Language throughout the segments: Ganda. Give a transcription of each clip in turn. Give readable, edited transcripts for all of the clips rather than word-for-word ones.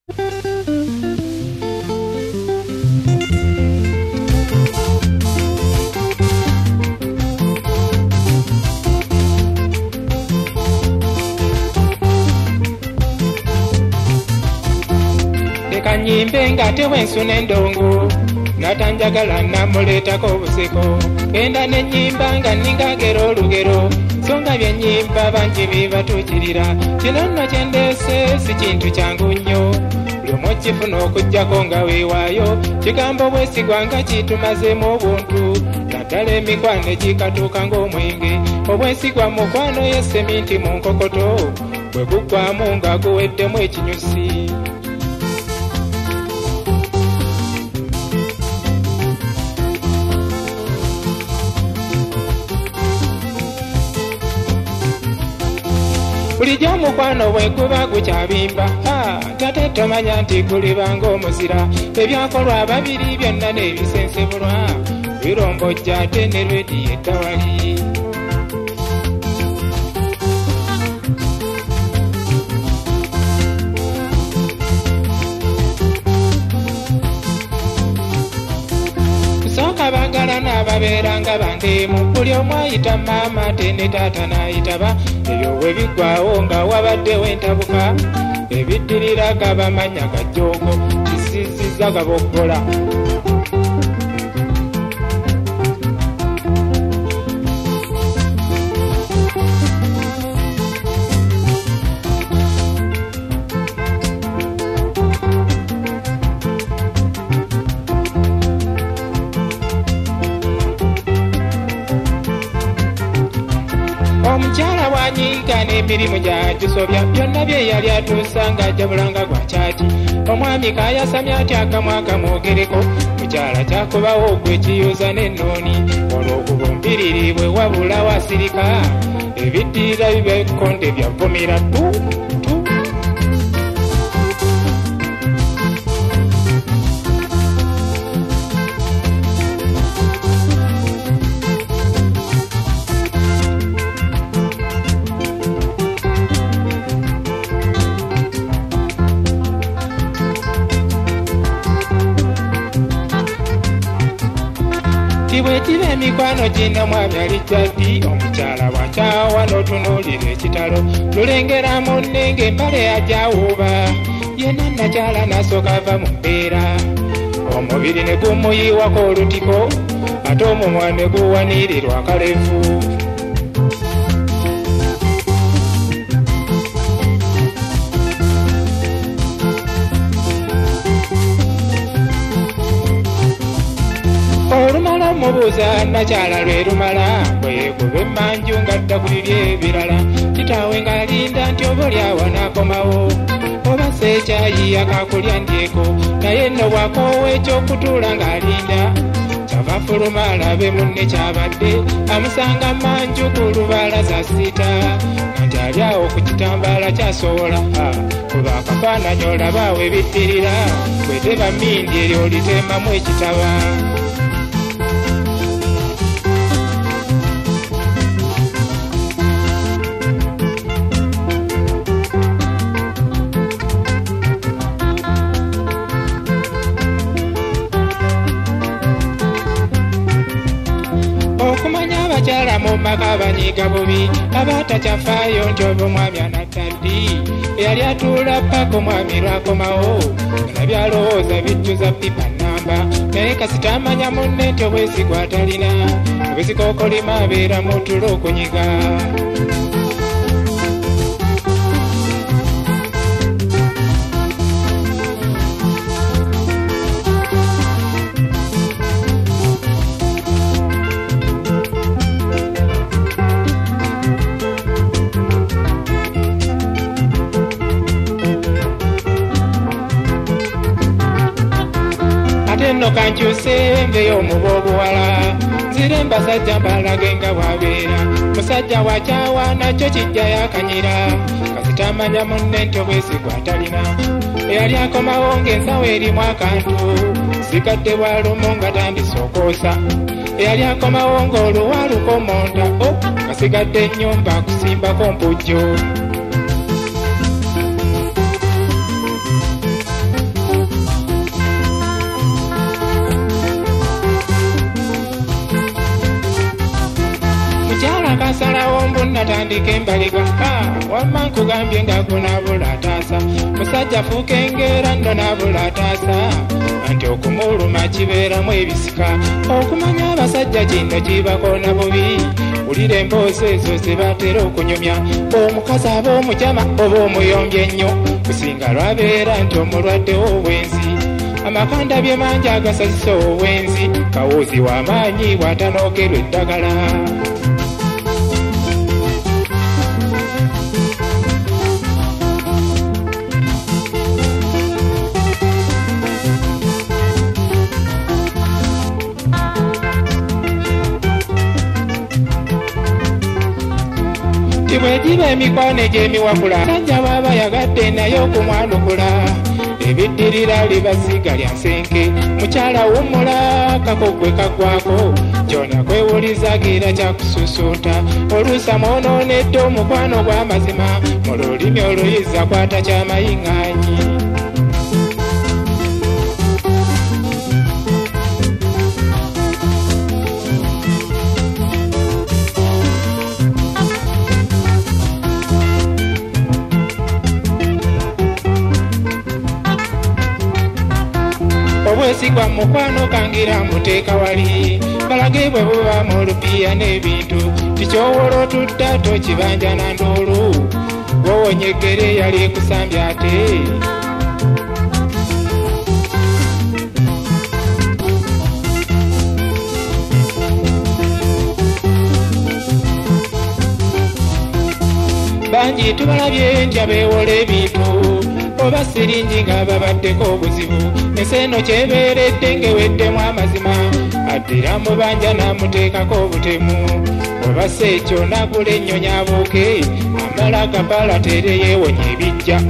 Kanyimbe ngate wensune ndongo natanjagala namuleetako obuseko genda nenyimba nga ningagera olugero songa byenyimba bangi bibatuukirira kino nno kyendeese si kintu kyangu nnyo buli omu kifuna okuggyako nga weewaayo kigambo bwesigwa nga kitumazeemu obuntu naddala emikwano egikatuuka ng'omwenge obwesigwa mukwano yeseminti mu nkokoto bwe guggwamu nga guweddemu ekinyusi. Bulijjo mukwano bwe guba gukyabimba tate tomanya nti gulibanga omuzira ebyakolwa ababiri byonna n'ebisensebulwa birombojja ate ne lwediyo eddawali. Kusooka baagala n'ababeera nga bandeemu buli omu ayita maama ate ne taata n'ayitaba ebyo bwe biggwawo nga wabaddewo entabuka ebiddirira gabamanya gajjoogo kisizizza gaboggola. Omukyala bw'anyiiga n'emirimu gy'agisobya byonna bye yali atuusa ng'ajjabulanga gwa kyaki omwami kaayasamya ati akamu akamwogereko mukyala kyakubawo gwe kiyuza n'ennooni olw'okuba ombiriri bwe wabula wasirika ebiddirira biba ekkonde byavumira tu. Tibwetiba emikwano gino mwami alijjaddi omukyala bw'akyawa n'otunuulira ekitalo lulengera munne ng'empale yajawuuba yenna nakyala n'asooka ava mu mbeera omubiri ne gumuyiwako olutiko ate omumwa ne guwaniirirwa akalevu. Olumala mubuuza nakyala lwe lumala bwe yeekuba emmanju ng'adda ku bibye ebirala kitaawe ng'alinda nti oba olyawo n'akomawo oba seekyayi akakulya ndyeko naye nno bw'akoowa ekyokutuula ng'alinda kyava fuluma alabe munne kyabadde amusanga mmanju ku lubalaza siita nti ali awo ku kitambaala kyasowola kuba akafaananyi olabaawo ebiddirira bweteba mmindi eryo olitemamu ekitaba. Okumanya abakyala mu maka abanyiiga bubi abatakyafaayo nti oba omwami anattaddi eyali atuula paka omwami lwakomawo nga byalowooza bijjuza pipa nnamba naye kasita amanya munne nti obwesigwa atalina obwesikookolima abeera mu tulo okunyiga. Nno kankyuse nveyo omuba obuwala nzire mbasajja mbalage nga bwabeera musajja wakyawa nakyo kijja yakanyira kasita amanya munne nti obwesigwa atalina eyali akomawo ng'ensawo erimu akantu sigadde bwalumu nga tandise okwoosa eyali akomawo ng'oluwa lukomonta kasigadde ennyumba akusimbako mpujjo. kasalawo mbu natandika embaliga wamma nkugambye nga gunabula ataasa musajja fuuka engeera nno nabula ataasa anti okumuluma kibeeramu ebisika okumanya abasajja kino kibakoona bubi wulira emboozi ezo ze batera okunyumya omukazi aba omujama oba omuyombye ennyo kusinga lwabeera nti omulwaddewo obwenzi amakanda bye mangi agasazisa obwenzi kawuuzi w'amaanyi bw'atanookerwa eddagala bwegiba emikwano egy'emiwakula sajja bw'aba yagadde naye okumwanukula ebiddirira libasiga lya nsenke mukyala wummula kakogwe kaggwako kyona kwewulizagira kyakususunta oluusa mwonoonedde omukwano gw'amazima mu lulimi oluyiza kwata kyamayiŋŋaanyi obwesigwa mukwano kangira muteeka wali balage bwe buba mu lupiya n'ebintu tikyowola otudda tokibanja na nduulu gwowonyegere yali ekusambya ate bangi tubalabye ntya beewola ebintu oba siringi nga babaddeko obuzibu enseeno kyebeeredde ng'eweddemu amazima addira mu banja n'amuteekako obutemu oba si ekyo n'agula ennyonyi abuuke amala agabala tere yeewonya ebijja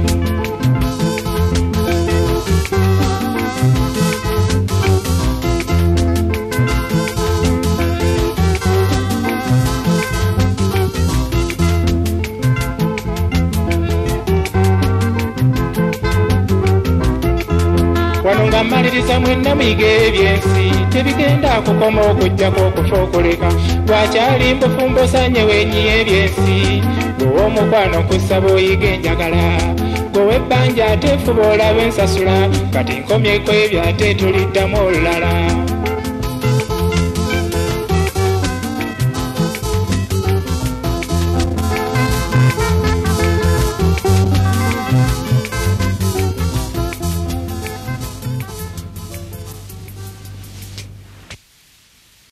wano nga mmaliriza mwenna muyiga ebyensi tebigenda kukoma okujjako okufookoleka bwakyali mbufumbo sanye wenyi ebyensi gwewa omukwano nkusaba oyiga enjagala gwewa ebbanja ate fuba olaba ensasula kati nkomyeko ebyo ate tuliddamu olulala